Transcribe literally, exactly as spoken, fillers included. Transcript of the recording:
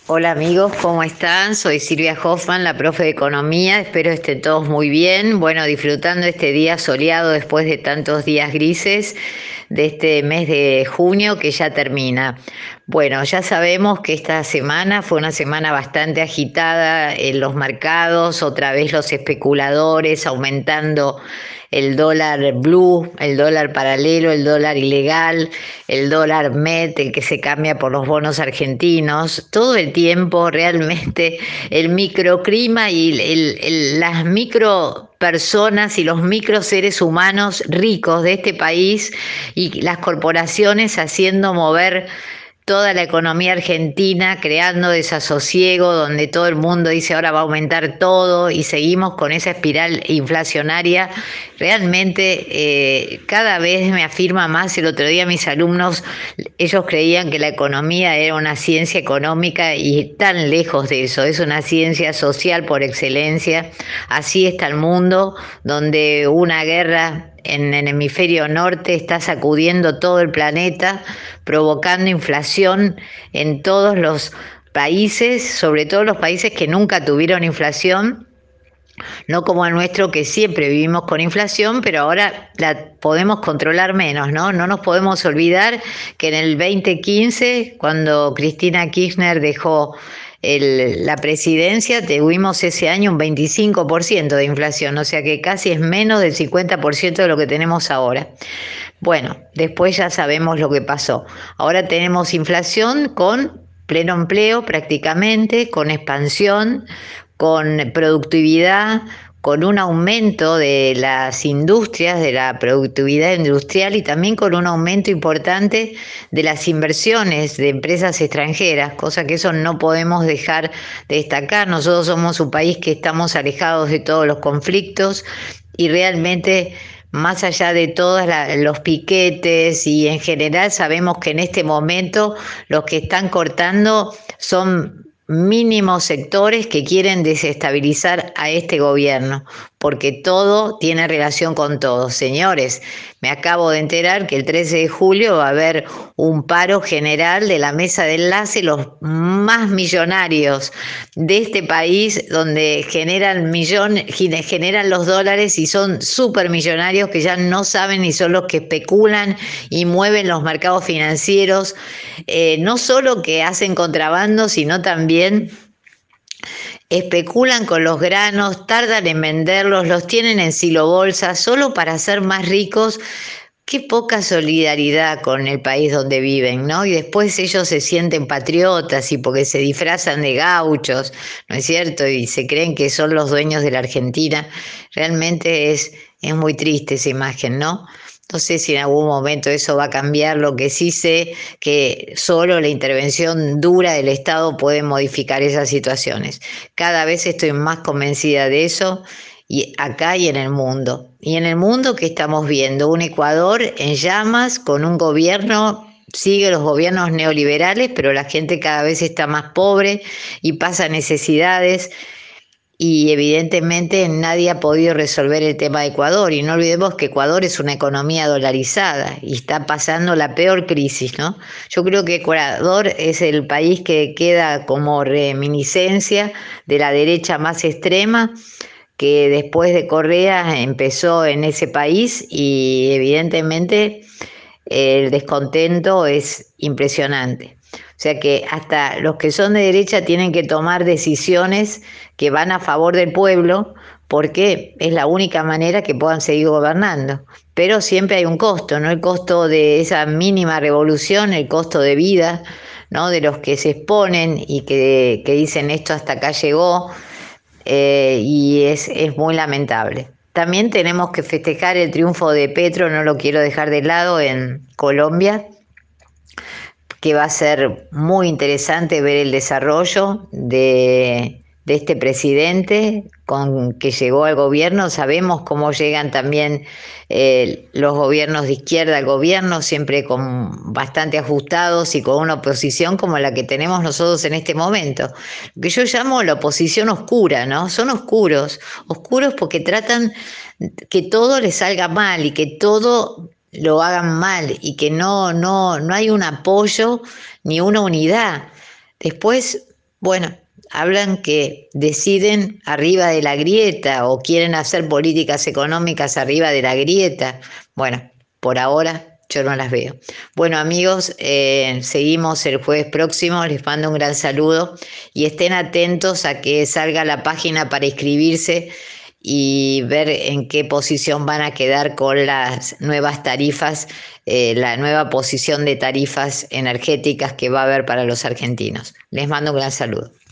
Hola amigos, ¿cómo están? Soy Silvia Hoffman, la profe de Economía. Espero estén todos muy bien. Bueno, disfrutando este día soleado después de tantos días grises de este mes de junio que ya termina. Bueno, ya sabemos que esta semana fue una semana bastante agitada en los mercados, otra vez los especuladores aumentando el dólar blue, el dólar paralelo, el dólar ilegal, el dólar MET, el que se cambia por los bonos argentinos, todo el tiempo realmente el microclima y el, el, las micro personas y los micro seres humanos ricos de este país y las corporaciones haciendo mover toda la economía argentina, creando desasosiego donde todo el mundo dice ahora va a aumentar todo y seguimos con esa espiral inflacionaria. Realmente eh, cada vez me afirma más. El otro día mis alumnos, ellos creían que la economía era una ciencia económica y tan lejos de eso, es una ciencia social por excelencia. Así está el mundo, donde una guerra en el hemisferio norte está sacudiendo todo el planeta, provocando inflación en todos los países, sobre todo los países que nunca tuvieron inflación, no como el nuestro que siempre vivimos con inflación, pero ahora la podemos controlar menos, ¿no? No nos podemos olvidar que en el veinte quince, cuando Cristina Kirchner dejó el, la presidencia, tuvimos ese año un veinticinco por ciento de inflación, o sea que casi es menos del cincuenta por ciento de lo que tenemos ahora. Bueno, después ya sabemos lo que pasó. Ahora tenemos inflación con pleno empleo prácticamente, con expansión, con productividad, con un aumento de las industrias, de la productividad industrial y también con un aumento importante de las inversiones de empresas extranjeras, cosa que eso no podemos dejar de destacar. Nosotros somos un país que estamos alejados de todos los conflictos y realmente, más allá de todos la, los piquetes y en general, sabemos que en este momento los que están cortando son mínimos sectores que quieren desestabilizar a este gobierno, porque todo tiene relación con todo. Señores, me acabo de enterar que el trece de julio va a haber un paro general de la mesa de enlace, los más millonarios de este país, donde generan millones, generan los dólares y son supermillonarios que ya no saben ni son los que especulan y mueven los mercados financieros, eh, no solo que hacen contrabando, sino también especulan con los granos, tardan en venderlos, los tienen en silobolsa solo para ser más ricos. Qué poca solidaridad con el país donde viven, ¿no? Y después ellos se sienten patriotas y porque se disfrazan de gauchos, ¿no es cierto? Y se creen que son los dueños de la Argentina. Realmente es, es muy triste esa imagen, ¿no? No sé si en algún momento eso va a cambiar. Lo que sí sé que solo la intervención dura del Estado puede modificar esas situaciones. Cada vez estoy más convencida de eso, y acá y en el mundo. Y en el mundo, ¿qué estamos viendo? Un Ecuador en llamas, con un gobierno, sigue los gobiernos neoliberales, pero la gente cada vez está más pobre y pasa necesidades. Y evidentemente nadie ha podido resolver el tema de Ecuador. Y no olvidemos que Ecuador es una economía dolarizada y está pasando la peor crisis, ¿no? Yo creo que Ecuador es el país que queda como reminiscencia de la derecha más extrema, que después de Correa empezó en ese país, y evidentemente el descontento es impresionante. O sea que hasta los que son de derecha tienen que tomar decisiones que van a favor del pueblo, porque es la única manera que puedan seguir gobernando. Pero siempre hay un costo, ¿no? El costo de esa mínima revolución, el costo de vida, ¿no? De los que se exponen y que, que dicen esto hasta acá llegó, eh, y es, es muy lamentable. También tenemos que festejar el triunfo de Petro, no lo quiero dejar de lado, en Colombia, que va a ser muy interesante ver el desarrollo de, de este presidente con que llegó al gobierno. Sabemos cómo llegan también eh, los gobiernos de izquierda al gobierno, siempre con bastante ajustados y con una oposición como la que tenemos nosotros en este momento, lo que yo llamo la oposición oscura, ¿no? Son oscuros, oscuros porque tratan que todo les salga mal y que todo lo hagan mal, y que no, no, no hay un apoyo ni una unidad. Después Bueno, hablan que deciden arriba de la grieta o quieren hacer políticas económicas arriba de la grieta. Bueno, por ahora yo no las veo. Bueno, amigos, eh, seguimos el jueves próximo. Les mando un gran saludo y estén atentos a que salga la página para inscribirse y ver en qué posición van a quedar con las nuevas tarifas, eh, la nueva posición de tarifas energéticas que va a haber para los argentinos. Les mando un gran saludo.